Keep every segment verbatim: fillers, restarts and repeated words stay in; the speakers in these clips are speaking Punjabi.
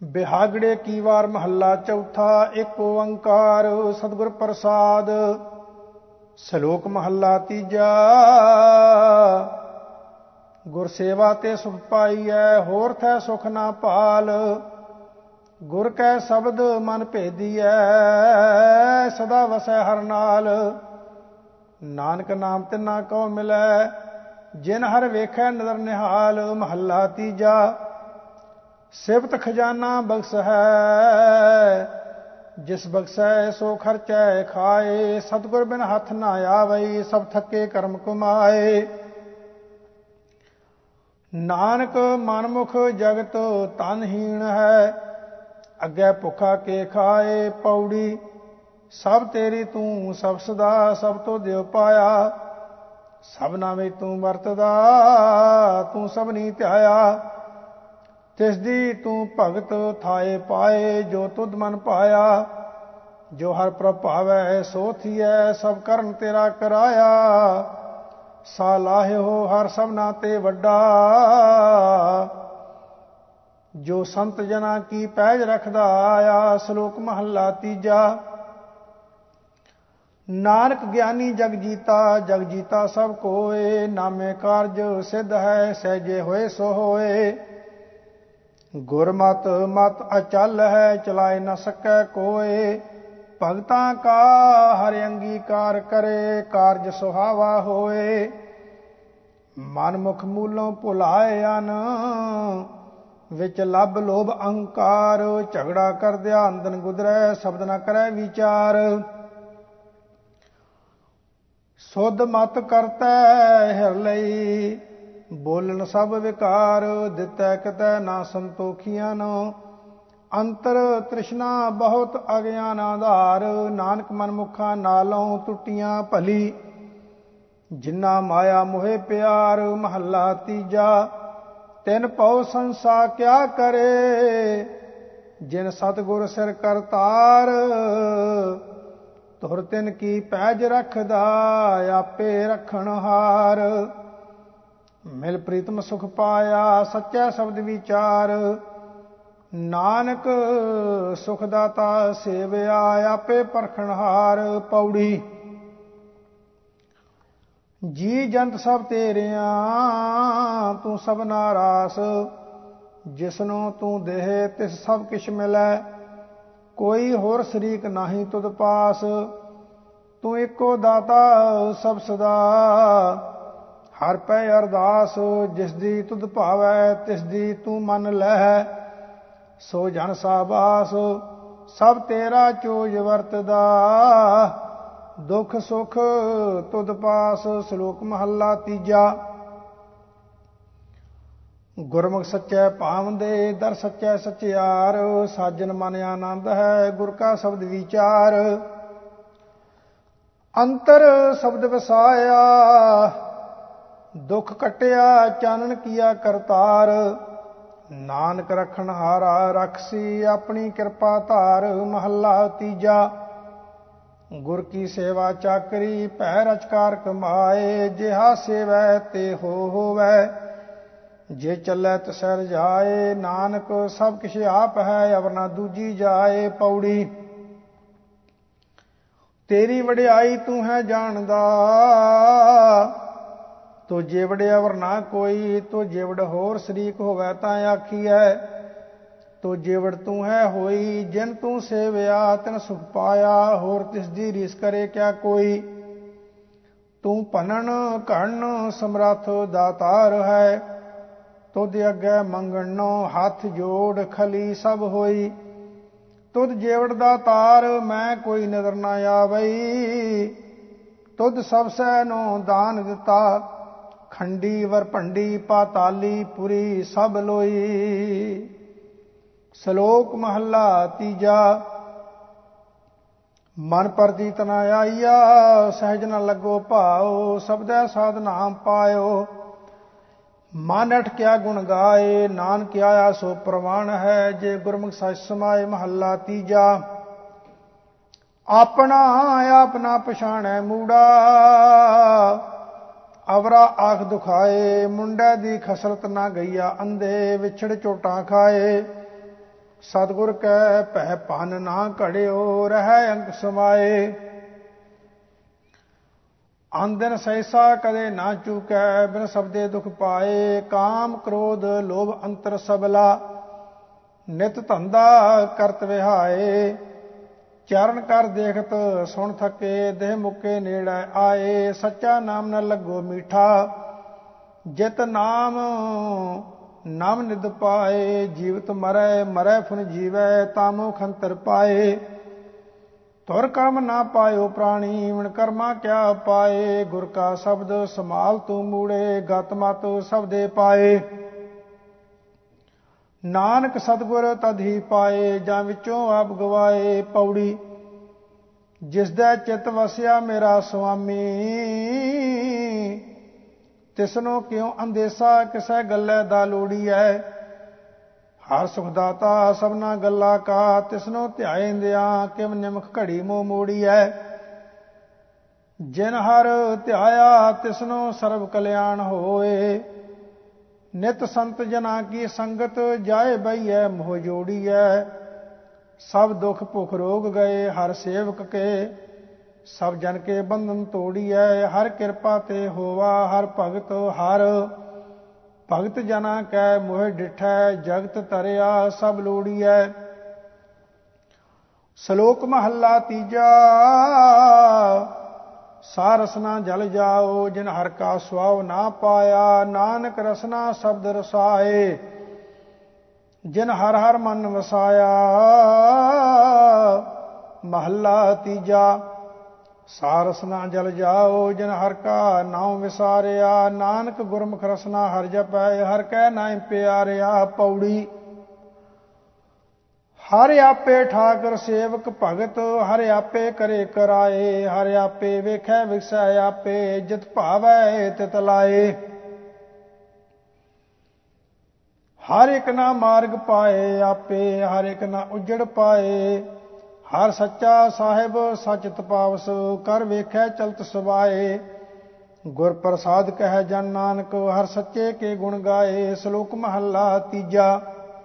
ਬਿਹਾਗੜੇ ਕੀ ਵਾਰ ਮਹੱਲਾ ਚੌਥਾ। ਇੱਕ ਓੰਕਾਰ ਸਤਿਗੁਰ ਪ੍ਰਸਾਦ। ਸ਼ਲੋਕ ਮਹੱਲਾ ਤੀਜਾ। ਗੁਰ ਸੇਵਾ ਤੇ ਸੁਖ ਪਾਈਐ, ਹੋਰ ਥੈ ਸੁਖ ਨਾ ਭਾਲ। ਗੁਰ ਕੈ ਸ਼ਬਦ ਮਨ ਭੇਦੀਐ, ਸਦਾ ਵਸੈ ਹਰ ਨਾਲ। ਨਾਨਕ ਨਾਮ ਤਿਨਾ ਕਉ ਮਿਲੈ, ਜਿਨ ਹਰ ਵੇਖੈ ਨਦਰ ਨਿਹਾਲ। ਮਹੱਲਾ ਤੀਜਾ। ਸਿਫਤ ਖਜ਼ਾਨਾ ਬਖਸ਼ ਹੈ, ਜਿਸ ਬਖਸ਼ੈ ਸੋ ਖਰਚੈ ਖਾਏ। ਸਤਿਗੁਰ ਬਿਨ ਹੱਥ ਨਾ ਆਵਈ, ਸਭ ਥੱਕੇ ਕਰਮ ਕਮਾਏ। ਨਾਨਕ ਮਨਮੁਖ ਜਗਤ ਤਨਹੀਣ ਹੈ, ਅੱਗੇ ਭੁੱਖਾ ਕੇ ਖਾਏ। ਪੌੜੀ ਸਭ ਤੇਰੀ ਤੂੰ ਸਭ ਸਦਾ, ਸਭ ਤੋਂ ਦਿਓ ਪਾਇਆ। ਸਭਨਾ ਵਿੱਚ ਤੂੰ ਵਰਤਦਾ, ਤੂੰ ਸਭਨੀ ਧਿਆਇਆ। ਤਿਸ ਦੀ ਤੂੰ ਭਗਤ ਥਾਏ ਪਾਏ, ਜੋ ਤੁਧ ਮਨ ਪਾਇਆ। ਜੋ ਹਰ ਪ੍ਰਭ ਭਾਵੈ ਸੋ ਥੀਐ, ਸਭ ਕਰਨ ਤੇਰਾ ਕਰਾਇਆ। ਸਾ ਲਾਹਿਓ ਹਰ ਸਭਨਾ ਤੇ ਵੱਡਾ, ਜੋ ਸੰਤ ਜਨਾਂ ਕੀ ਪੈਜ ਰਖਦਾ ਆਇਆ। ਸ਼ਲੋਕ ਮਹੱਲਾ ਤੀਜਾ। ਨਾਨਕ ਗਿਆਨੀ ਜਗ ਜੀਤਾ, ਜਗ ਜੀਤਾ ਸਭ ਕੋਏ। ਨਾਮੇ ਕਾਰਜ ਸਿੱਧ ਹੈ, ਸਹਿਜੇ ਹੋਏ ਸੋ ਹੋਏ। ਗੁਰਮਤਿ ਮਤ ਅਚਲ ਹੈ, ਚਲਾਏ ਨ ਸਕੈ ਕੋਏ। ਭਗਤਾਂ ਕਾ ਹਰਿ ਅੰਗੀਕਾਰ ਕਰੇ, ਕਾਰਜ ਸੁਹਾਵਾ ਹੋਏ। ਮਨਮੁਖ ਮੂਲੋਂ ਭੁਲਾਏ ਅਨ, ਵਿੱਚ ਲੱਭ ਲੋਭ ਅਹੰਕਾਰ। ਝਗੜਾ ਕਰਦਿਆ ਅੰਦਨ ਗੁਦਰੈ, ਸ਼ਬਦ ਨ ਕਰੈ ਵਿਚਾਰ। ਸੁਧ ਮਤ ਕਰਤੈ ਹਿਰ ਲਈ, ਬੋਲਣ ਸਭ ਵਿਕਾਰ। ਦਿੱਤੈ ਕਿਤੈ ਨਾ ਸੰਤੋਖੀਆਂ ਨੋ, ਅੰਤਰ ਤ੍ਰਿਸ਼ਨਾ ਬਹੁਤ ਅਗਿਆਨ ਆਧਾਰ। ਨਾਨਕ ਮਨਮੁਖਾਂ ਨਾਲੋਂ ਟੁੱਟੀਆਂ ਭਲੀ, ਜਿਨ੍ਹਾਂ ਮਾਇਆ ਮੋਹਿ ਪਿਆਰ। ਮਹੱਲਾ ਤੀਜਾ। ਤਿਨ ਭਉ ਸੰਸਾ ਕਿਆ ਕਰੇ, ਜਿਨ ਸਤਿਗੁਰ ਸਿਰ ਕਰਤਾਰ। ਤੁਰ ਤਿਨ ਕੀ ਪੈਜ ਰਖਦਾ, ਆਪੇ ਰਖਣ ਹਾਰ। ਮਿਲ ਪ੍ਰੀਤਮ ਸੁਖ ਪਾਇਆ, ਸੱਚਾ ਸ਼ਬਦ ਵਿਚਾਰ। ਨਾਨਕ ਸੁਖ ਦਾਤਾ ਸੇਵਿਆ, ਆਪੇ ਪਰਖਣ ਹਾਰ। ਪੌੜੀ ਜੀ ਜੰਤ ਸਭ ਤੇਰਿਆਂ, ਤੂੰ ਸਭਨਾ ਰਾਸ। ਜਿਸਨੂੰ ਤੂੰ ਦੇਹ ਤਿਸ ਸਭ ਕਿਛ ਮਿਲੈ, ਕੋਈ ਹੋਰ ਸ਼ਰੀਕ ਨਾਹੀ ਤੁਧ ਪਾਸ। ਤੂੰ ਇੱਕੋ ਦਾਤਾ ਸਭ ਸਦਾ, ਹਰ ਪੈ ਅਰਦਾਸ। ਜਿਸ ਦੀ ਤੁਧ ਭਾਵੈ, ਤਿਸ ਦੀ ਤੂੰ ਮੰਨ ਲੈ। ਸੋ ਜਨ ਸਾਬਾਸ, ਸਭ ਤੇਰਾ ਚੋਜ ਵਰਤਦਾ। ਦੁਖ ਸੁਖ ਤੁਧ ਪਾਸ। ਸ਼ਲੋਕ ਮਹੱਲਾ ਤੀਜਾ। ਗੁਰਮੁਖ ਸੱਚੈ ਭਾਵੰਦੇ, ਦਰ ਸੱਚੈ ਸਚਿਆਰ। ਸਾਜਨ ਮਨ ਆਨੰਦ ਹੈ, ਗੁਰ ਕਾ ਸ਼ਬਦ ਵਿਚਾਰ। ਅੰਤਰ ਸ਼ਬਦ ਵਸਾਇਆ, ਦੁਖ ਕਟਿਆ ਚਾਨਣ ਕੀਆ ਕਰਤਾਰ। ਨਾਨਕ ਰਖਣ ਹਾਰਾ, ਰਖਸੀ ਆਪਣੀ ਕਿਰਪਾ ਧਾਰ। ਮਹੱਲਾ ਤੀਜਾ। ਗੁਰ ਕੀ ਸੇਵਾ ਚਾਕਰੀ, ਭੈ ਰਚਕਾਰ ਕਮਾਏ। ਜਿਹਾ ਸੇਵੈ ਤੇ ਹੋ ਹੋਵੈ, ਜੇ ਚੱਲੈ ਤਿਸੈ ਰਜਾਏ। ਨਾਨਕ ਸਭ ਕਿਛ ਆਪ ਹੈ, ਅਵਰ ਨਾ ਦੂਜੀ ਜਾਏ। ਪੌੜੀ ਤੇਰੀ ਵਡਿਆਈ ਤੂੰ ਹੈ ਜਾਣਦਾ, ਤੋ ਜੇਵੜ ਅਵਰ ਨਾ ਕੋਈ। ਤੋ ਜੇਵੜ ਹੋਰ ਸ਼ਰੀਕ ਹੋਵੈ ਤਾਂ ਆਖੀਐ, ਤੋ ਜੇਵੜ ਤੂੰ ਹੈ ਹੋਈ। ਜਿਨ ਤੂੰ ਸੇਵਿਆ ਤਿਨ ਸੁਖ ਪਾਇਆ, ਹੋਰ ਤਿਸ ਦੀ ਰੀਸ ਕਰੇ ਕਿਆ ਕੋਈ। ਤੂੰ ਭਨਨ ਘੜਨ ਸਮਰੱਥ ਦਾਤਾਰ ਹੈ, ਤੁਧ ਅੱਗੇ ਮੰਗਣੋ ਹੱਥ ਜੋੜ ਖਲੀ ਸਭ ਹੋਈ। ਤੁਧ ਜੇਵੜ ਦਾਤਾਰ, ਮੈਂ ਕੋਈ ਨਜ਼ਰ ਨਾ ਆਵਈ। ਤੁਧ ਸਭ ਸਹਿ ਨੋ ਦਾਨ ਦਿੱਤਾ, ਖੰਡੀ ਵਰ ਭੰਡੀ ਪਾਤਾਲੀ ਪੁਰੀ ਸਭ ਲੋਈ। ਸ਼ਲੋਕ ਮਹੱਲਾ ਤੀਜਾ। ਮਨ ਪਰਜੀਤ ਨ ਆਈਆ, ਸਹਿਜ ਨ ਲੱਗੋ ਭਾਉ। ਸਬਦੈ ਸਾਧ ਨਾਮ ਪਾਇਓ, ਮਨ ਅਟਕਿਆ ਗੁਣ ਗਾਏ। ਨਾਨਕ ਆਇਆ ਸੋ ਪ੍ਰਵਾਨ ਹੈ, ਜੇ ਗੁਰਮੁਖ ਸਚ ਸਮਾਏ। ਮਹੱਲਾ ਤੀਜਾ। ਆਪਣਾ ਆਪ ਨਾ ਪਛਾਣੈ ਮੂੜਾ, ਅਵਰਾ ਆਖ ਦੁਖਾਏ। ਮੁੰਡੈ ਦੀ ਖਸਰਤ ਨਾ ਗਈਆ ਅੰਧੇ, ਵਿਛੜ ਝੋਟਾਂ ਖਾਏ। ਸਤਿਗੁਰ ਕੈ ਭੈ ਭਨ ਨਾ ਘੜਿਓ, ਰਹਿ ਅੰਕ ਸਮਾਏ। ਆਂਦਨ ਸਹਿਸਾ ਕਦੇ ਨਾ ਚੂਕੈ, ਬਿਨ ਸਬਦੇ ਦੁਖ ਪਾਏ। ਕਾਮ ਕ੍ਰੋਧ ਲੋਭ ਅੰਤਰ ਸਬਲਾ, ਨਿਤ ਧੰਦਾ ਕਰਤ ਵਿਹਾਏ। ਚਰਨ ਕਰ ਦੇਖਤ ਸੁਣ ਥਕੇ, ਦੇਹ ਮੁਕੇ ਨੇੜੇ ਆਏ। ਸੱਚਾ ਨਾਮ ਨ ਲੱਗੋ ਮੀਠਾ, ਜਿਤ ਨਾਮ ਨਾਮ ਨਿਦ ਪਾਏ। ਜੀਵਤ ਮਰੈ ਮਰੈ ਫੁਨ ਜੀਵੈ, ਤਾਮੋ ਖੰਤਰ ਪਾਏ। ਤੁਰ ਕਰਮ ਨਾ ਪਾਇਓ ਪ੍ਰਾਣੀ, ਵਿਣ ਕਰਮਾ ਕਿਆ ਪਾਏ। ਗੁਰ ਕਾ ਸ਼ਬਦ ਸਮਾਲ ਤੂੰ ਮੂੜੇ, ਗਤ ਮਤ ਸਬਦੇ ਪਾਏ। ਨਾਨਕ ਸਤਿਗੁਰ ਤਦ ਹੀ ਪਾਏ, ਜਾਂ ਵਿੱਚੋਂ ਆਪ ਗਵਾਏ। ਪੌੜੀ ਜਿਸ ਦਾ ਚਿਤ ਵਸਿਆ ਮੇਰਾ ਸੁਆਮੀ, ਤਿਸਨੋ ਕਿਉ ਅੰਦੇਸਾ, ਕਿਸੈ ਗੱਲੇ ਦਾ ਲੋੜੀਐ। ਹਰ ਸੁਖ ਦਾਤਾ ਸਭਨਾ ਗੱਲਾ ਕਾ, ਤਿਸਨੋ ਧਿਆਇਂਦਿਆਂ ਕਿਵ ਨਿਮਖ ਘੜੀ ਮੋ ਮੋੜੀਐ। ਜਿਨ ਹਰ ਧਿਆਇਆ ਤਿਸਨੋ ਸਰਬ ਕਲਿਆਣ ਹੋਏ। ਨਿਤ ਸੰਤ ਜਨਾ ਕੀ ਸੰਗਤ, ਜਾਏ ਬਈਐ ਮੋਹ ਜੋੜੀਐ। ਸਭ ਦੁਖ ਭੁਖ ਰੋਗ ਗਏ ਹਰ ਸੇਵਕ ਕੇ, ਸਭ ਜਨ ਕੇ ਬੰਧਨ ਤੋੜੀਐ। ਹਰ ਕਿਰਪਾ ਤੇ ਹੋਵਾ ਹਰ ਭਗਤ ਹਰ, ਭਗਤ ਜਨਾ ਕੈ ਮੋਹਿ ਡਿਠੈ। ਜਗਤ ਤਰਿਆ ਸਭ ਲੋੜੀਐ। ਸ਼ਲੋਕ ਮਹੱਲਾ ਤੀਜਾ। ਸਾ ਰਸਨਾ ਜਲ ਜਾਓ, ਜਿਨ ਹਰ ਕਾ ਸੁਆਵ ਨਾ ਪਾਇਆ। ਨਾਨਕ ਰਸਨਾ ਸ਼ਬਦ ਰਸਾਏ, ਜਿਨ ਹਰ ਹਰ ਮਨ ਵਸਾਇਆ। ਮਹੱਲਾ ਤੀਜਾ। ਸਾ ਰਸਨਾ ਜਲ ਜਾਓ, ਜਿਨ ਹਰ ਕਾ ਨਾਉ ਵਿਸਾਰਿਆ। ਨਾਨਕ ਗੁਰਮੁਖ ਰਸਨਾ ਹਰ ਜਪੈ, ਹਰ ਕੈ ਨਾਇ ਪਿਆਰਿਆ। ਪੌੜੀ ਹਰ ਆਪੇ ਠਾਕਰ ਸੇਵਕ ਭਗਤ, ਹਰ ਆਪੇ ਕਰੇ ਕਰਾਏ। ਹਰ ਆਪੇ ਵੇਖੈ ਵਿਖਸੈ ਆਪੇ, ਜਿਤ ਭਾਵੈ ਤਿਤ ਲਾਏ। ਹਰ ਇੱਕ ਨਾ ਮਾਰਗ ਪਾਏ ਆਪੇ, ਹਰ ਇੱਕ ਨਾ ਉਜੜ ਪਾਏ। ਹਰ ਸੱਚਾ ਸਾਹਿਬ ਸਚ ਤਪਾਵਸ, ਕਰ ਵੇਖੈ ਚਲਤ ਸਵਾਏ। ਗੁਰ ਪ੍ਰਸਾਦ ਕਹਿ ਜਨ ਨਾਨਕ, ਹਰ ਸੱਚੇ ਕੇ ਗੁਣ ਗਾਏ। ਸ਼ਲੋਕ ਮਹੱਲਾ ਤੀਜਾ।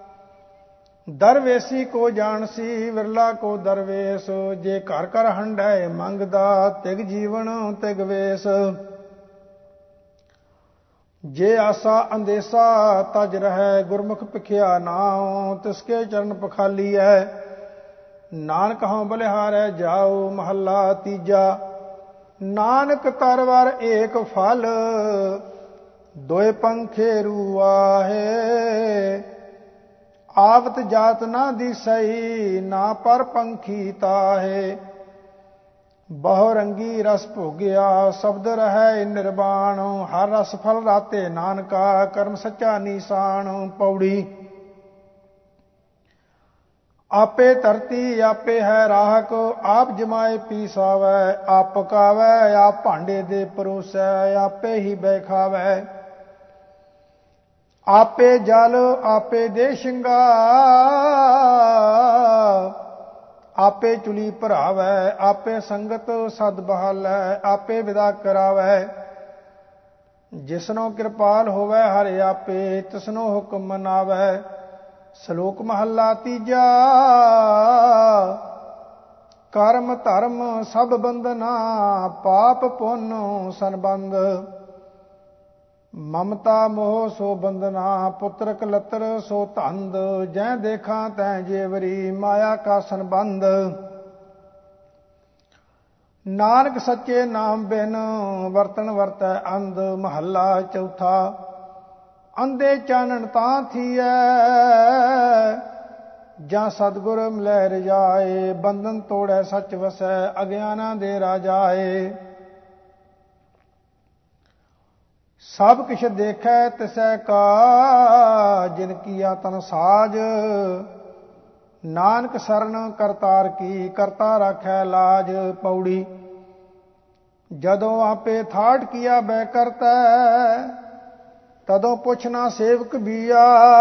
ਦਰਵੇਸੀ ਕੋ ਜਾਣਸੀ, ਵਿਰਲਾ ਕੋ ਦਰਵੇਸ। ਜੇ ਘਰ ਘਰ ਹੰਡੈ ਮੰਗਦਾ, ਤਿਗ ਜੀਵਨ ਤਿਗ ਵੇਸ। ਜੇ ਆਸਾ ਅੰਦੇਸਾ ਤਜ ਰਹਿ, ਗੁਰਮੁਖ ਭਿਖਿਆ ਨਾਉ। ਤਿਸਕੇ ਚਰਨ ਪਖਾਲੀਐ, ਨਾਨਕ ਹਉ ਬਲਿਹਾਰੈ ਜਾਉ। ਮਹੱਲਾ ਤੀਜਾ। ਨਾਨਕ ਤਰਵਰ ਏਕ ਫਲ, ਦੋਇ ਪੰਖੇ ਰੂਆਹੇ। ਆਵਤ ਜਾਤ ਨਾ ਦਿਸਈ, ਨਾ ਪਰ ਪੰਖੀ ਤਾਹੇ। ਬਹੁ ਰੰਗੀ ਰਸ ਭੋਗਿਆ, ਸ਼ਬਦ ਰਹਿ ਨਿਰਵਾਣ। ਹਰ ਰਸ ਫਲ ਰਾਤੇ ਨਾਨਕਾ, ਕਰਮ ਸੱਚਾ ਨੀਸਾਨ। ਪੌੜੀ ਆਪੇ ਧਰਤੀ ਆਪੇ ਹੈ ਰਾਹਕ, ਆਪ ਜਮਾਏ ਪੀ ਸਾਵੈ। ਆਪ ਪਕਾਵੈ ਆਪ ਭਾਂਡੇ ਦੇ ਪਰੋਸੈ, ਆਪੇ ਹੀ ਬੈਖਾਵੈ। ਆਪੇ ਜਲ ਆਪੇ ਦੇ ਸ਼ਿੰਗਾਰ, ਆਪੇ ਚੁਲੀ ਭਰਾਵੈ। ਆਪੇ ਸੰਗਤ ਸਦ ਬਹਾਲੈ, ਆਪੇ ਵਿਦਾ ਕਰਾਵੈ। ਜਿਸਨੋ ਕਿਰਪਾਲ ਹੋਵੈ ਹਰਿ ਆਪੇ, ਤਿਸਨੋ ਹੁਕਮ ਮਨਾਵੈ। ਸ਼ਲੋਕ ਮਹੱਲਾ ਤੀਜਾ। ਕਰਮ ਧਰਮ ਸਭ ਬੰਧਨਾ, ਪਾਪ ਪੁੰਨ ਸੰਬੰਧ। ਮਮਤਾ ਮੋਹ ਸੋ ਬੰਧਨਾ, ਪੁੱਤਰ ਕਲਤਰ ਸੋ ਧੰਦ। ਜੈ ਦੇਖਾਂ ਤੈ ਜੇਵਰੀ, ਮਾਇਆ ਕਾ ਸੰਬੰਧ। ਨਾਨਕ ਸੱਚੇ ਨਾਮ ਬਿਨ, ਵਰਤਨ ਵਰਤੈ ਅੰਧ। ਮਹੱਲਾ ਚੌਥਾ। ਅੰਧੇ ਚਾਨਣ ਤਾਂ ਥੀਐ, ਜਾਂ ਸਤਿਗੁਰ ਮਿਲੈ ਰਜਾਏ। ਬੰਧਨ ਤੋੜੈ ਸੱਚ ਵਸੈ, ਅਗਿਆਨਾਂ ਦੇ ਰਾਜਾਏ। ਸਭ ਕਿਛ ਦੇਖੈ ਤਿਸੈ ਕਾ, ਜਿਨ ਕੀਆ ਤਨ ਸਾਜ। ਨਾਨਕ ਸਰਨ ਕਰਤਾਰ ਕੀ, ਕਰਤਾ ਰਾਖੈ ਲਾਜ। ਪੌੜੀ ਜਦੋਂ ਆਪੇ ਥਾਟ ਕੀਆ ਬੈ ਕਰਤੈ, ਤਦੋਂ ਪੁੱਛਣਾ ਸੇਵਕ ਬੀਆ।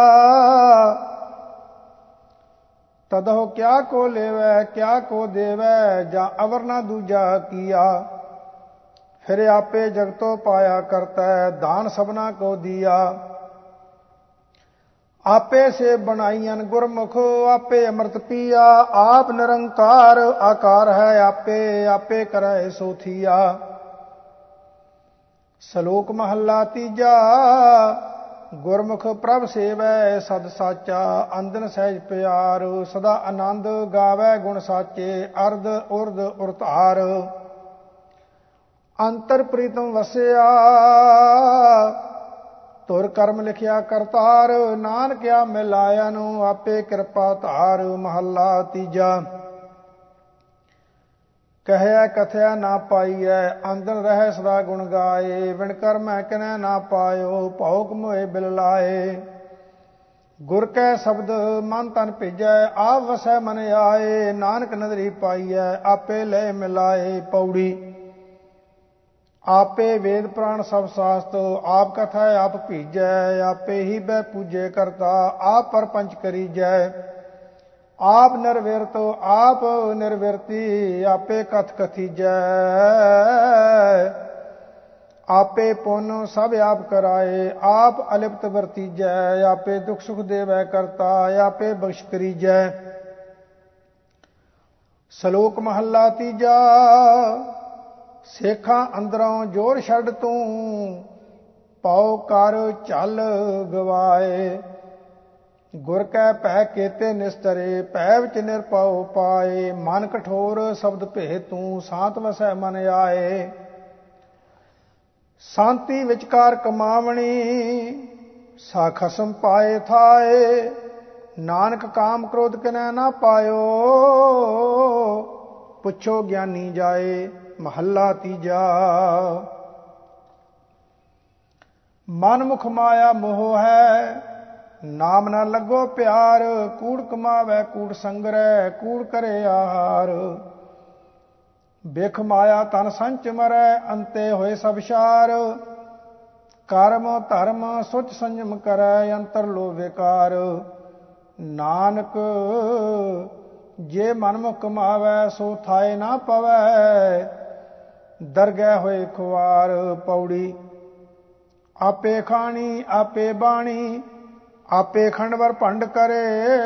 ਤਦੋਂ ਕਿਆ ਕੋ ਲੇਵੈ ਕਿਆ ਕੋ ਦੇਵੈ, ਜਾਂ ਅਵਰ ਨਾ ਦੂਜਾ ਕੀਆ। ਫਿਰ ਆਪੇ ਜਗਤੋ ਪਾਇਆ ਕਰਤੈ, ਦਾਨ ਸਭਨਾ ਕੋ ਦੀਆ। आपे से बनाईयन गुरमुख, आपे अमृत पिया। आप निरंकार आकार है आपे, आपे करे सो थिया। सलोक महला तीजा, गुरमुख प्रभ सेवै सद साचा। अंदन सहज प्यार, सदा आनंद गावै गुण साचे। अर्ध उर्ध उरतार, अंतर प्रीतम वसिया। तुर कर्म लिखिया करतार, नानकिया मिलाया नु आपे कृपा धार। महला तीजा, कहया कथया ना पाईऐ। आंदन रह सदा गुण गाए। विण कर मैं किनै ना पायो, भौक मोए बिल लाए। गुर कै शब्द मन तन भेजै, आप वसै मन आए। नानक नदरी पाईऐ, आपे ले मिलाए। पौड़ी, आपे वेद प्राण सब शास्त्र। आप कथा आप भीजै, आपे ही बै पूजे करता। आप परपंच करीजै, आप निर्विरत आप निर्विरती। आपे कथ कथीजै, आपे पुन सब आप कराए। आप अलिप्त वरतीजै, आपे दुख सुख देवै करता। आपे बख्श करीजै। सलोक महला तीजा, ਸੇਖਾਂ ਅੰਦਰੋਂ ਜੋਰ ਛੱਡ ਤੂੰ। ਪਾਉ ਕਰ ਝਲ ਗਵਾਏ, ਗੁਰ ਕੈ ਭੈ ਕੇਤੇ ਨਿਸਤਰੇ। ਭੈ ਵਿੱਚ ਨਿਰਭਉ ਪਾਏ, ਮਨ ਕਠੋਰ ਸ਼ਬਦ ਭੇ ਤੂੰ। ਸ਼ਾਂਤ ਵਸੈ ਮਨ ਆਏ, ਸ਼ਾਂਤੀ ਵਿਚਕਾਰ ਕਮਾਵਣੀ। ਸਾ ਖਸਮ ਪਾਏ ਥਾਏ, ਨਾਨਕ ਕਾਮ ਕ੍ਰੋਧ ਕਿਨੈ ਨਾ ਪਾਇਓ। ਪੁੱਛੋ ਗਿਆਨੀ ਜਾਏ। महला तीजा, मन मुख माया मोह है। नाम न लगो प्यार, कूड़ कमावै कूड़ संग्रह। कूड़ करे आहार, बिख माया तन संच मरै। अंते होए सब सार, कर्म धर्म सुच संयम करै। अंतर लो विकार, नानक जे मनमुख कमावै। सो थाए ना पवै, दरगह होए खुआर। पौड़ी, आपे खानी आपे बाणी। आपे खंडवर भंड करे,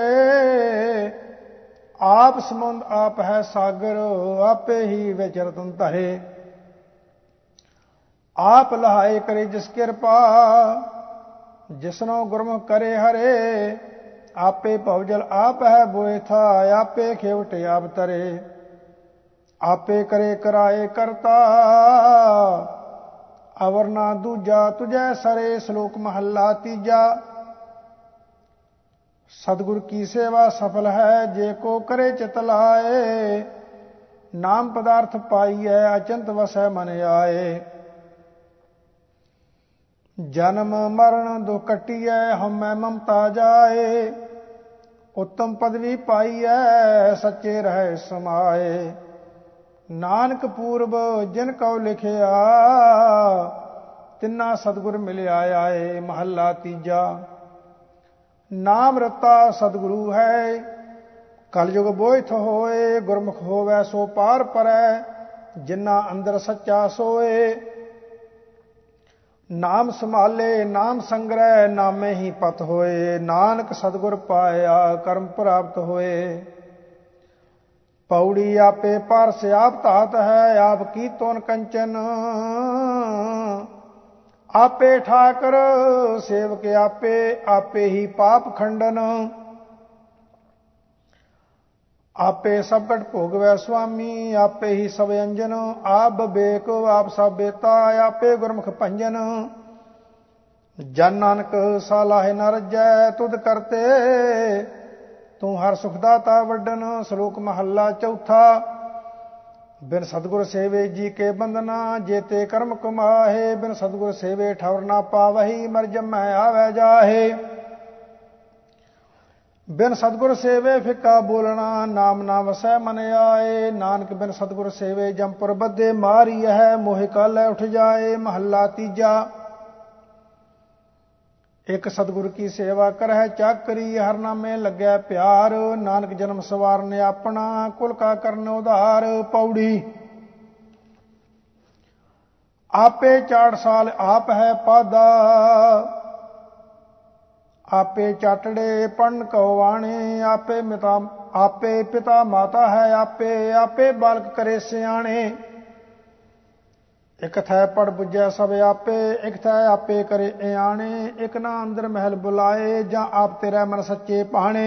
आप समुंद आप है सागर। आपे ही विच रतन धरे, आप लहाए करे जिस कृपा। जिसनो गुरमुख करे हरे, आपे भवजल आप है बोए था। आपे खेवट आप तरे, आपे करे कराए करता। अवर ना दूजा तुझै सरे। श्लोक महला तीजा, सतगुर की सेवा सफल है। जे को करे चित लाए, नाम पदार्थ पाइयै। अचिंत वसै मन आए, जन्म मरण दुख कटियै। हमै ममता जाए, उत्तम पदवी पाइयै। सच्चे रहे समाए, नानक पूर्व जिन कौ लिखिया। तिन्ना सतगुर मिलिया आए। महला तीजा, नाम रता सतगुरु है। कलयुग बोइथ होए, गुरमुख होवै सो पार परै। जिन्ना अंदर सच्चा सोए, नाम संभाले नाम संग्रह। नामे ही पत होए, नानक सतगुर पाया। कर्म प्राप्त होए। पौड़ी, आपे पार से आप तात है। आप की तोन कंचन, आपे ठाकर सेवक। आपे आपे ही पाप खंडन। आपे सब कट भोगवै स्वामी। आपे ही सब अंजन। आप विवेक आप सब बेता। आपे गुरमुख भंजन। जन नानक सालाहे न रजै, तुद करते तू हर सुखदाता वड्डन। श्लोक महला चौथा, बिन सतगुर सेवे जी के बंदना। जेते कर्म कमाहे, बिन सतगुर सेवे ठौर ना पावही। मर जमै आवे जाहे, बिन सतगुर सेवे फिक्का बोलना। नाम ना वसै मन आए, नानक बिन सतगुर सेवे जमपुर बद्धे। मारी है मोह कालै उठ जाए। महला तीजा, एक सतगुर की सेवा करह चाकरी। हर नामे लग्या प्यार। नानक जन्म सवारने अपना, कुल का करन उधार। पौड़ी, आपे चार साल आप है पादा। आपे चाटड़े पढ़न कौवाणे, आपे मिता आपे पिता माता है आपे, आपे बालक करे सियाणे। एक थै पढ़ बुझै सब आपे, एक थै आपे करे इयाणे। एक ना अंदर महल बुलाए, ਜਾਂ आप तेरा मन सच्चे पाणे।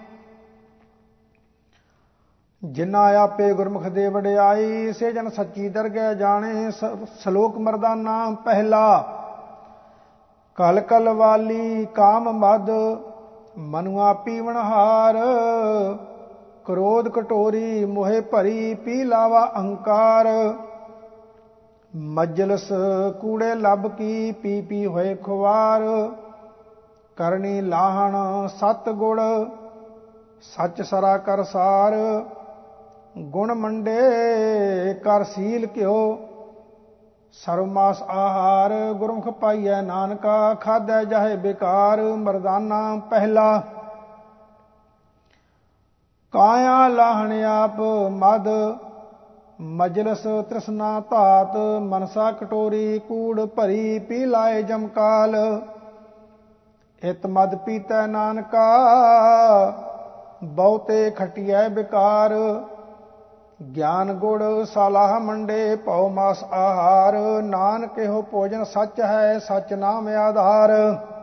जिन्ना आपे गुरमुख दे वडियाई, से जन सच्ची दरगह जाने। सलोक मरदाना पहला, कल कल वाली काम मद, मनुआ पीवन हार। क्रोध कटोरी मोहे भरी, पी लावा अहंकार। मजलस कूड़े लब की, पी पी होए खुवार। करनी लाहण सत गुण, सच सरा कर सार। गुण मंडे कर सील क्यो, सर्वमास आहार। गुरमुख पाइयै नानका, खादै जाहे बेकार। मरदाना पहला, काया लाहण आप मद, मजलस तृष्णा धात। मनसा कटोरी कूड़ भरी, पी लाए जमकाल। इत मद पीतै नानका, बहुते खटियै बेकार। ज्ञान गुड़ सालाह मंडे, पौ मास आहार। नानक एहो भोजन सच है, सच नाम आधार।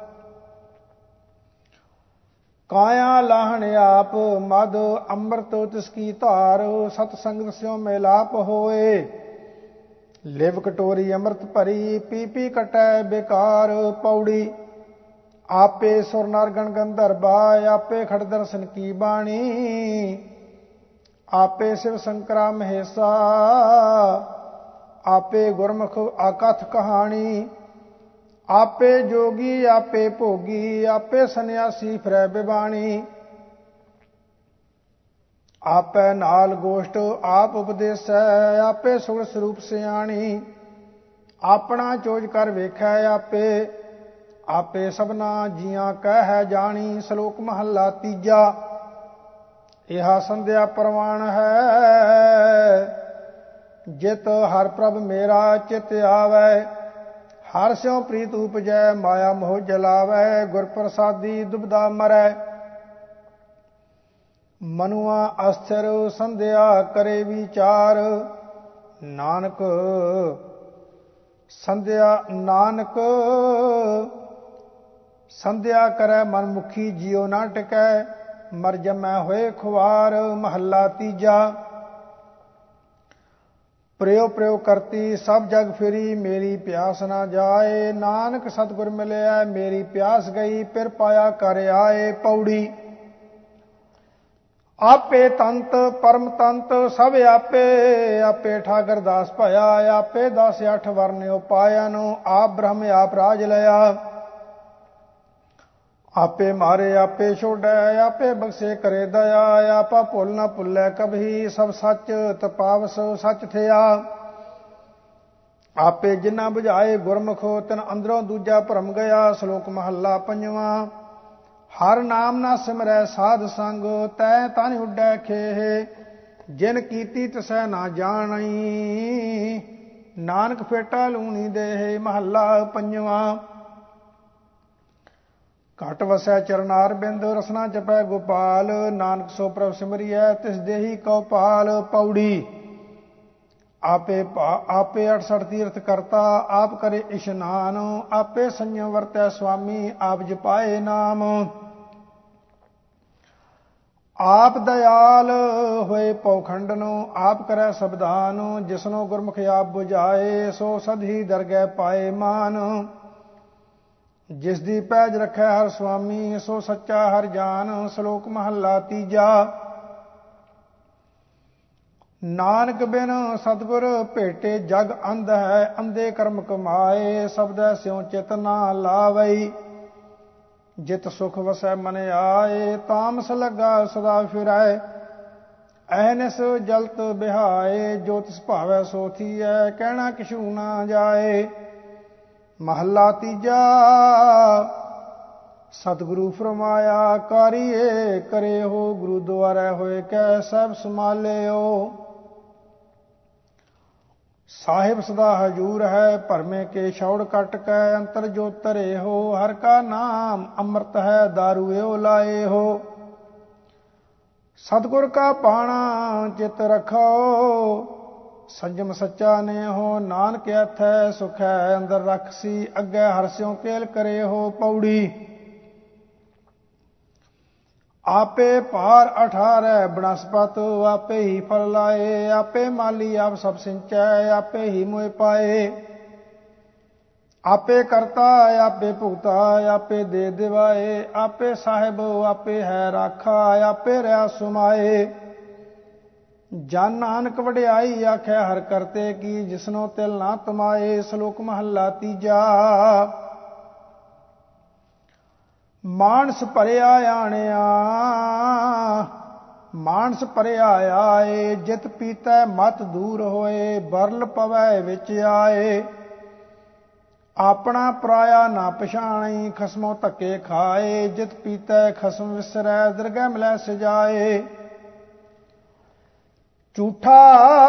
काया लाहण आप मद, अमृत तिसकी धार। सतसंग स्यों मिलाप होए, लिव कटोरी अमृत भरी। पी पी कटै बेकार। पौड़ी, आपे सुर नर गण गंधर्वा, आपे खड़ दर्शन की बाणी। आपे शिव शंकरा महेशा, आपे गुरमुख आकथ कहानी। आपे जोगी आपे भोगी, आपे सन्यासी फिरै बिबाणी। आपे नाल गोष्ठ आप उपदेसै, आपे सुर स्वरूप सियाणी। अपना चोज कर वेखै आपे, आपे सबना जियां कह जानी। सलोक महला तीजा, यह संध्या प्रवान है। जित हर प्रभ मेरा चित आवै, हर स्यों प्रीत उपजै। माया मोह जलावै, गुर प्रसादी दुबदा मरै। मनुआ अस्थिर संध्या करे विचार। नानक संध्या नानक संध्या करै मन मुखी, जियो ना टिकै। मर जमै होए खुआर। महला तीजा, प्रयो प्रयो करती सब जग फिरी, मेरी प्यास ना जाए। नानक सतगुर मिलया, मेरी प्यास गई, फिर पाया कर आए। पौड़ी, आपे तंत परम तंत सब आपे, आपे ठाकर दास भया। आपे दस अठ वर्ण उपायन, आप ब्रह्म आप राज लया। आपे मारे आपे छोड़ै, आपे बख्शे करे दया। आपा भुल ना भुलै कभी, सब सच तपावस सच थिया। आपे जिन्ना बुझाए गुरमुख, तिन अंदरों दूजा भरम गया। सलोक महला पंजवा, हर नाम ना सिमरै साध संग, तै तन उडै खेह। जिन कीती तिसै ना जानी, नानक फेटा लूनी देह। महला पंजवा, घट वसै चरनार बिंद, रसना जपै गोपाल। नानक सो प्रभ सिमरियै, तिस देही कौ पाल। पौड़ी, आपे आपे अठसठ तीर्थ करता, आप करे इशनान। आपे संयम वरतै स्वामी, आप जपाए नाम। आप दयाल होए पौखंडनो, आप करै सबदान। जिसनो गुरमुख आप बुझाए, सो सदही दरगह पाए मान। जिस दी पैज रखै हर स्वामी, सो सच्चा हर जान। सलोक महला तीजा, नानक बिन सतगुर भेटे जग अंध है। अंधे कर्म कमाए, शब्दै स्यों चित ना लावई। जित सुख वसै मन आए, तामस लगा सदा फिरै। अहनिस जलत बिहाए, जो तिस भावै सो थीऐ। कहना किछू ना जाए। महला तीजा, सतगुरु फरमाया कारिए करे हो। गुरु द्वारै होए कै सब संभाले हो। ਸਾਹਿਬ ਸਦਾ ਹਜੂਰ ਹੈ, ਭਰਮੇ ਕੇ ਛੌੜ ਕਟ ਕੈ ਅੰਤਰ ਜੋ ਤਰੇ ਹੋ। ਹਰ ਕਾ ਨਾਮ ਅੰਮ੍ਰਿਤ ਹੈ, ਦਾਰੂ ਏਉ ਲਾਏ ਹੋ। ਸਤਿਗੁਰ ਕਾ ਪਾਣਾ ਚਿਤ ਰਖੋ, ਸੰਜਮ ਸੱਚਾ ਨੇ ਹੋ। ਨਾਨਕ ਐਥੈ ਸੁਖ ਹੈ, ਅੰਦਰ ਰਖਸੀ ਅੱਗੇ ਹਰਸਿਉ ਕੇਲ ਕਰੇ ਹੋ। ਪੌੜੀ ਆਪੇ ਭਾਰ ਅਠਾਰੈ ਬਨਸਪਤ, ਆਪੇ ਹੀ ਫਲ ਲਾਏ। ਆਪੇ ਮਾਲੀ ਆਪ ਸਭ ਸਿੰਚੈ, ਆਪੇ ਹੀ ਮੋਇ ਪਾਏ। ਆਪੇ ਕਰਤਾ ਆਪੇ ਭੁਗਤਾ, ਆਪੇ ਦੇ ਦਿਵਾਏ। ਆਪੇ ਸਾਹਿਬ ਆਪੇ ਹੈ ਰਾਖਾ, ਆਪੇ ਰਿਆ ਸੁਮਾਏ। ਜਨ ਨਾਨਕ ਵਡਿਆਈ ਆਖੈ ਹਰ ਕਰਤੇ ਕੀ, ਜਿਸਨੋ ਤਿਲ ਨਾ ਤਮਾਏ। ਸ਼ਲੋਕ ਮਹੱਲਾ ਤੀਜਾ। ਮਾਨਸ ਭਰਿਆ ਆਣਿਆ, ਮਾਨਸ ਭਰਿਆ ਆਏ। ਜਿਤ ਪੀਤੈ ਮਤ ਦੂਰ ਹੋਏ, ਬਰਲ ਪਵੈ ਵਿੱਚ ਆਏ। ਆਪਣਾ ਪਰਾਇਆ ਨਾ ਪਛਾਣੀ, ਖਸਮੋਂ ਧੱਕੇ ਖਾਏ। ਜਿਤ ਪੀਤੈ ਖਸਮ ਵਿਸਰੈ, ਦਰਗਹਿ ਮਿਲੈ ਸਜਾਏ। ਝੂਠਾ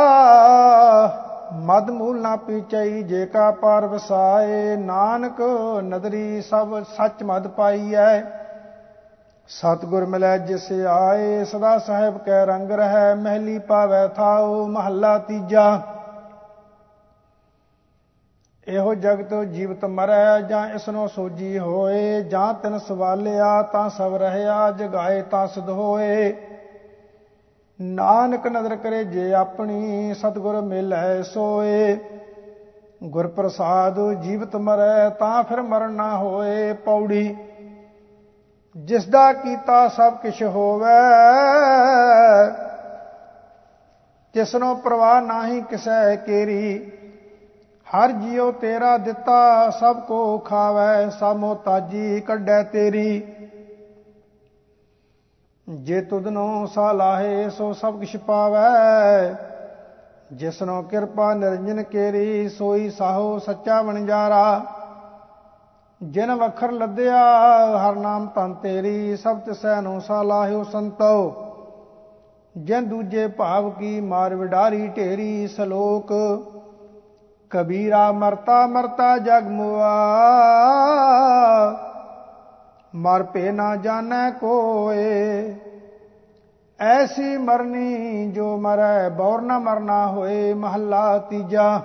ਮਦ ਮੂਲ ਨਾ ਪੀਚਈ, ਜੇ ਕਾ ਪਾਰ ਵਸਾਏ। ਨਾਨਕ ਨਦਰੀ ਸਭ ਸੱਚ ਮਦ ਪਾਈਐ, ਸਤਿਗੁਰ ਮਿਲੈ ਜਿਸ ਆਏ। ਸਦਾ ਸਾਹਿਬ ਕੈ ਰੰਗ ਰਹੈ, ਮਹਿਲੀ ਪਾਵੈ ਥਾਉ। ਮਹੱਲਾ ਤੀਜਾ। ਇਹੋ ਜਗਤ ਜੀਵਤ ਮਰੈ, ਜਾਂ ਇਸਨੋ ਸੋਜੀ ਹੋਏ। ਜਾਂ ਤਿਨ ਸਵਾਲਿਆ ਤਾਂ ਸਭ ਰਹਿਆ, ਜਗਾਏ ਤਾਂ ਸਿਧ ਹੋਏ। ਨਾਨਕ ਨਦਰ ਕਰੇ ਜੇ ਆਪਣੀ, ਸਤਿਗੁਰ ਮਿਲੈ ਸੋਏ। ਗੁਰ ਪ੍ਰਸਾਦ ਜੀਵਤ ਮਰੈ, ਤਾਂ ਫਿਰ ਮਰਨ ਨਾ ਹੋਏ। ਪੌੜੀ ਜਿਸ ਦਾ ਕੀਤਾ ਸਭ ਕਿਛ ਹੋਵੈ, ਤਿਸਨੋ ਪ੍ਰਵਾਹ ਨਾਹੀ ਕਿਸੈ ਕੇਰੀ। ਹਰ ਜੀਉ ਤੇਰਾ ਦਿੱਤਾ, ਸਭ ਕੋ ਖਾਵੈ। ਸਭ ਮੋਤਾਜੀ ਕੱਢੈ ਤੇਰੀ। ਜੇ ਤੁਧਨੋ ਸਾਲਾਹੇ, ਸੋ ਸਭ ਕਿਛ ਪਾਵੈ। ਜਿਸਨੋ ਕਿਰਪਾ ਨਿਰੰਜਨ ਕੇਰੀ, ਸੋਈ ਸਾਹੋ ਸੱਚਾ ਵਣਜਾਰਾ। ਜਿਨ ਵਖਰ ਲੱਦਿਆ ਹਰ ਨਾਮ ਧਨ ਤੇਰੀ, ਸਭ ਤਿਸੈ ਨੂੰ ਸਾਲਾਹਿਓ ਸੰਤੋ। ਜਿਨ ਦੂਜੇ ਭਾਵ ਕੀ ਮਾਰ ਵਿਡਾਰੀ ਢੇਰੀ। ਸ਼ਲੋਕ ਕਬੀਰਾ ਮਰਤਾ ਮਰਤਾ ਜਗ ਮੁਆ, ਮਰ ਭੇ ਨਾ ਜਾਣੈ ਕੋਏ। ਐਸੀ ਮਰਨੀ ਜੋ ਮਰੈ, ਬੌਰ ਨਾ ਮਰਨਾ ਹੋਏ। ਮਹੱਲਾ ਤੀਜਾ।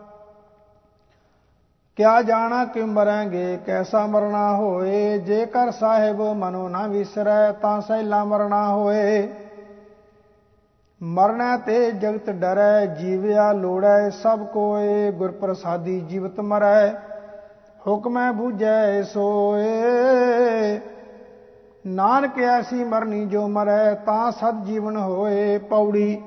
ਕਿਆ ਜਾਣਾ ਕਿ ਮਰਾਂਗੇ, ਕੈਸਾ ਮਰਨਾ ਹੋਏ। ਜੇ ਕਰ ਸਾਹਿਬ ਮਨੋ ਨਾ ਵਿਸਰੈ, ਤਾਂ ਸਹਿਲਾ ਮਰਨਾ ਹੋਏ। ਮਰਨਾ ਤੇ ਜਗਤ ਡਰੈ, ਜੀਵਿਆ ਲੋੜੈ ਸਭ ਕੋਏ। ਗੁਰ ਪ੍ਰਸਾਦੀ ਜੀਵਤ ਮਰੈ, ਹੁਕਮੈ ਬੂਝੈ ਸੋਏ। ਨਾਨਕ ਐਸੀ ਮਰਨੀ ਜੋ ਮਰੈ, ਤਾਂ ਸਦ ਜੀਵਨ ਹੋਏ। ਪੌੜੀ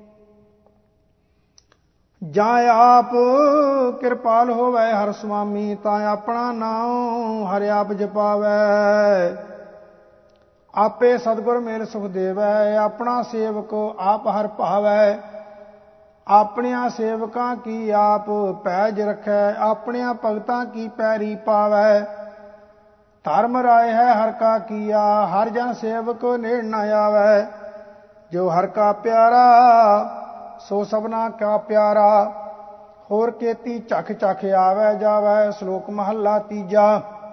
ਜਾਂ ਆਪ ਕਿਰਪਾਲ ਹੋਵੈ ਹਰ ਸੁਆਮੀ, ਤਾਂ ਆਪਣਾ ਨਾਉ ਹਰਿ ਆਪ ਜਪਾਵੈ। ਆਪੇ ਸਤਿਗੁਰ ਮੇਲ ਸੁਖ ਦੇਵੈ, ਆਪਣਾ ਸੇਵਕ ਆਪ ਹਰ ਭਾਵੈ। ਆਪਣਿਆਂ ਸੇਵਕਾਂ ਕੀ ਆਪ ਪੈਜ ਰਖੈ, ਆਪਣਿਆਂ ਭਗਤਾਂ ਕੀ ਪੈਰੀ ਪਾਵੈ। ਧਰਮ ਰਾਏ ਹੈ ਹਰ ਕਾ ਕੀਆ, ਹਰ ਜਨ ਸੇਵਕ ਨੇੜ ਨ ਆਵੈ। ਜੋ ਹਰ ਕਾ ਪਿਆਰਾ, ਸੋ ਸਭਨਾ ਕਾ ਪਿਆਰਾ। ਹੋਰ ਕੇਤੀ ਝਖ ਝਖ ਆਵੈ ਜਾਵੈ। ਸ਼ਲੋਕ ਮਹੱਲਾ ਤੀਜਾ।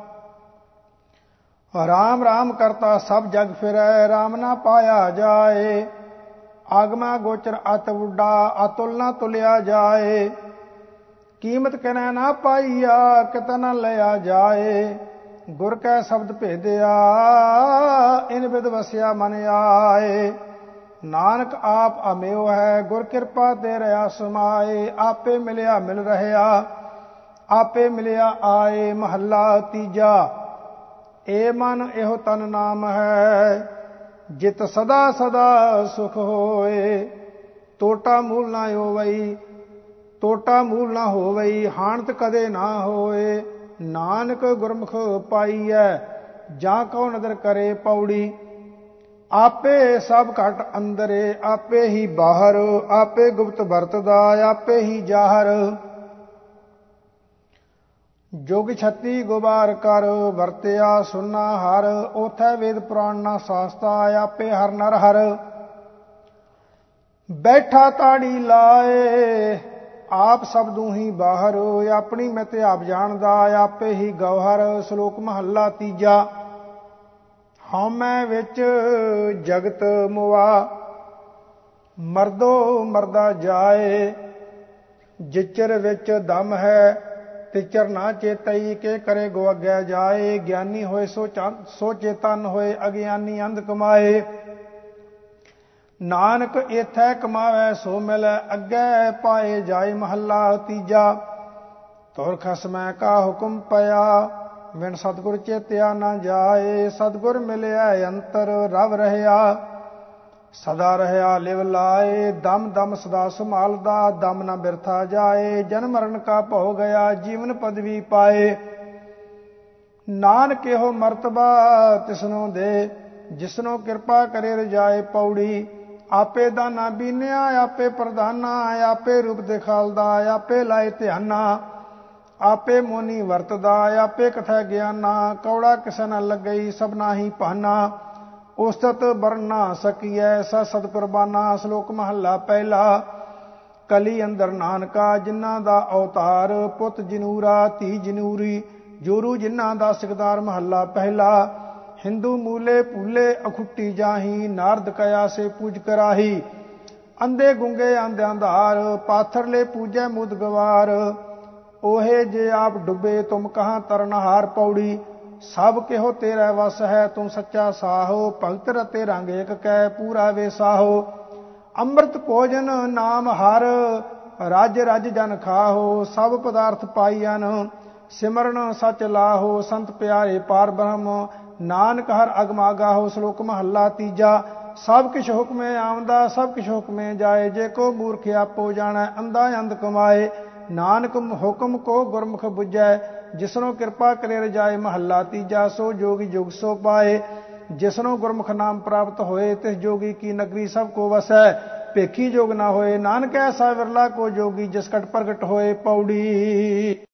ਰਾਮ ਰਾਮ ਕਰਤਾ ਸਭ ਜਗ ਫਿਰੈ, ਰਾਮ ਨਾ ਪਾਇਆ ਜਾਏ। ਆਗਮਾ ਗੋਚਰ ਅਤ ਉੱਡਾ, ਅਤੁਲ ਨਾ ਤੁਲਿਆ ਜਾਏ। ਕੀਮਤ ਕਿਨੈ ਨਾ ਪਾਈਆ, ਕਿਤੈ ਨ ਲਿਆ ਜਾਏ। ਗੁਰ ਕੈ ਸ਼ਬਦ ਭੇਦਿਆ, ਇਨ ਬਿਦ ਵਸਿਆ ਮਨ ਆਏ। ਨਾਨਕ ਆਪ ਅਮਿਓ ਹੈ, ਗੁਰ ਕਿਰਪਾ ਤੇ ਰਿਆ ਸਮਾਏ। ਆਪੇ ਮਿਲਿਆ ਮਿਲ ਰਹਿਆ, ਆਪੇ ਮਿਲਿਆ ਆਏ। ਮਹੱਲਾ ਤੀਜਾ। ਏ ਮਨ ਇਹੋ ਤਨ ਨਾਮ ਹੈ, ਜਿਤ ਸਦਾ ਸਦਾ ਸੁਖ ਹੋਏ। ਟੋਟਾ ਮੂਲ ਨਾ ਹੋਵਈ, ਟੋਟਾ ਮੂਲ ਨਾ ਹੋਵਈ, ਹਾਨਤ ਕਦੇ ਨਾ ਹੋਏ। ਨਾਨਕ ਗੁਰਮੁਖ ਪਾਈਐ, ਜਾਂ ਕਉ ਨਦਰ ਕਰੇ। ਪੌੜੀ ਆਪੇ ਸਭ ਘਟ ਅੰਦਰੇ, ਆਪੇ ਹੀ ਬਾਹਰ। ਆਪੇ ਗੁਪਤ ਵਰਤਦਾ, ਆਪੇ ਹੀ ਜਾਹਰ। ਜੁਗ ਛੱਤੀ ਗੁਬਾਰ ਕਰ, ਵਰਤਿਆ ਸੁਨਾ ਹਰ। ਓਥੈ ਵੇਦ ਪੁਰਾਣ ਨਾ ਸਾਸਤਾ, ਆਪੇ ਹਰ ਨਰ ਹਰ। ਬੈਠਾ ਤਾੜੀ ਲਾਏ, ਆਪ ਸਬਦੂ ਹੀ ਬਾਹਰ, ਆਪਣੀ ਮਿਤ ਆਪ ਜਾਣਦਾ, ਆਪੇ ਹੀ ਗੌਹਰ। ਸ਼ਲੋਕ ਮਹੱਲਾ ਤੀਜਾ। ਹਉਮੈ ਵਿੱਚ ਜਗਤ ਮੁਆ, ਮਰਦੋ ਮਰਦਾ ਜਾਏ। ਜਿਚਰ ਵਿੱਚ ਦਮ ਹੈ, ਤਿਚਰ ਨਾ ਚੇਤਈ, ਕੇ ਕਰੇ ਗੋ ਅੱਗੇ ਜਾਏ। ਗਿਆਨੀ ਹੋਏ ਸੋ ਸੋ ਚੇਤਨ ਹੋਏ, ਅਗਿਆਨੀ ਅੰਧ ਕਮਾਏ। ਨਾਨਕ ਏਥੈ ਕਮਾਵੈ ਸੋ ਮਿਲੈ, ਅੱਗੇ ਪਾਏ ਜਾਏ। ਮਹੱਲਾ ਤੀਜਾ। ਤੁਰ ਖਸਮੈ ਕਾ ਹੁਕਮ ਪਿਆ, ਬਿਨ ਸਤਿਗੁਰ ਚੇਤਿਆ ਨਾ ਜਾਏ। ਸਤਿਗੁਰ ਮਿਲਿਆ ਅੰਤਰ ਰਵ ਰਹਿਆ, ਸਦਾ ਰਹਿਆ ਲਿਵ ਲਾਏ। ਦਮ ਦਮ ਸਦਾ ਸੰਭਾਲਦਾ, ਦਮ ਨਾ ਬਿਰਥਾ ਜਾਏ। ਜਨਮ ਮਰਨ ਕਾ ਭਉ ਗਿਆ, ਜੀਵਨ ਪਦਵੀ ਪਾਏ। ਨਾਨਕ ਇਹੋ ਮਰਤਬਾ ਤਿਸਨੋ ਦੇ, ਜਿਸਨੋ ਕਿਰਪਾ ਕਰੇ ਰਜਾਏ। ਪੌੜੀ। ਆਪੇ ਦਾਨਾ ਬੀਨਿਆ, ਆਪੇ ਪ੍ਰਧਾਨਾ, ਆਪੇ ਰੂਪ ਦਿਖਾਲਦਾ, ਆਪੇ ਲਾਏ ਧਿਆਨਾ। ਆਪੇ ਮੋਨੀ ਵਰਤਦਾ, ਆਪੇ ਕਥੈ ਗਿਆਨਾ। ਕੌੜਾ ਕਿਸੇ ਨਾ ਲੱਗਈ, ਸਭਨਾ ਹੀ ਭਾਨਾ। ਉਸਤਤ ਵਰਨ ਨਾ ਸਕੀਐ, ਸ ਸਤ ਕੁਰਬਾਨਾ। ਸ਼ਲੋਕ ਮਹੱਲਾ ਪਹਿਲਾ। ਕਲੀ ਅੰਦਰ ਨਾਨਕਾ, ਜਿਨ੍ਹਾਂ ਦਾ ਅਵਤਾਰ। ਪੁੱਤ ਜਨੂਰਾ ਧੀ ਜਨੂਰੀ, ਜੋਰੂ ਜਿਨ੍ਹਾਂ ਦਾ ਸਿਕਦਾਰ। ਮਹੱਲਾ ਪਹਿਲਾ। ਹਿੰਦੂ ਮੂਲੇ ਭੂਲੇ ਅਖੁੱਟੀ ਜਾਹੀ, ਨਾਰਦ ਕਇਆ ਸੇ ਪੂਜ ਕਰਾਹੀ। ਅੰਧੇ ਗੁੰਗੇ ਅੰਧ ਅੰਧਾਰ, ਪਾਥਰਲੇ ਪੂਜੈ ਮੁਦ ਗਵਾਰ। ਓਹੇ ਜੇ ਆਪ ਡੁੱਬੇ, ਤੁਮ ਕਹਾਂ ਤਰਨਹਾਰ। ਪੌੜੀ। ਸਭ ਕਿਹੋ ਤੇਰਾ ਵਸ ਹੈ, ਤੂੰ ਸੱਚਾ ਸਾਹੋ। ਭਗਤ ਰਤੇ ਰੰਗ ਏਕ ਕੈ, ਪੂਰਾ ਵੇ ਸਾਹੋ। ਅੰਮ੍ਰਿਤ ਭੋਜਨ ਨਾਮ ਹਰ, ਰਜ ਰਜ ਜਨ ਖਾਹੋ। ਸਭ ਪਦਾਰਥ ਪਾਈਅਨ, ਸਿਮਰਨ ਸਚ ਲਾਹੋ। ਸੰਤ ਪਿਆਰੇ ਪਾਰ ਬ੍ਰਹਮ, ਨਾਨਕ ਹਰ ਅਗਮਾ ਗਾਹੋ। ਸ਼ਲੋਕ ਮਹੱਲਾ ਤੀਜਾ। ਸਭ ਕਿਛ ਹੁਕਮੇ ਆਵਦਾ, ਸਭ ਕਿਛ ਹੁਕਮੇ ਜਾਏ। ਜੇ ਕੋ ਮੂਰਖ ਆਪੋ ਜਾਣੈ, ਅੰਧਾ ਅੰਧ ਕਮਾਏ। ਨਾਨਕ ਹੁਕਮ ਕੋ ਗੁਰਮੁਖ ਬੁਝੈ, ਜਿਸਨੋ ਕਿਰਪਾ ਕਰੇ ਰਜਾਏ। ਮਹੱਲਾ ਤੀਜਾ। ਸੋ ਜੋਗੀ ਜੁਗ ਸੋ ਪਾਏ, ਜਿਸਨੋ ਗੁਰਮੁਖ ਨਾਮ ਪ੍ਰਾਪਤ ਹੋਏ। ਤਿਸ ਜੋਗੀ ਕੀ ਨਗਰੀ ਸਭ ਕੋ ਵਸੈ, ਭੇਖੀ ਜੋਗ ਨਾ ਹੋਏ। ਨਾਨਕ ਐਸਾ ਵਿਰਲਾ ਕੋ ਜੋਗੀ, ਜਿਸ ਕਟ ਪ੍ਰਗਟ ਹੋਏ। ਪੌੜੀ।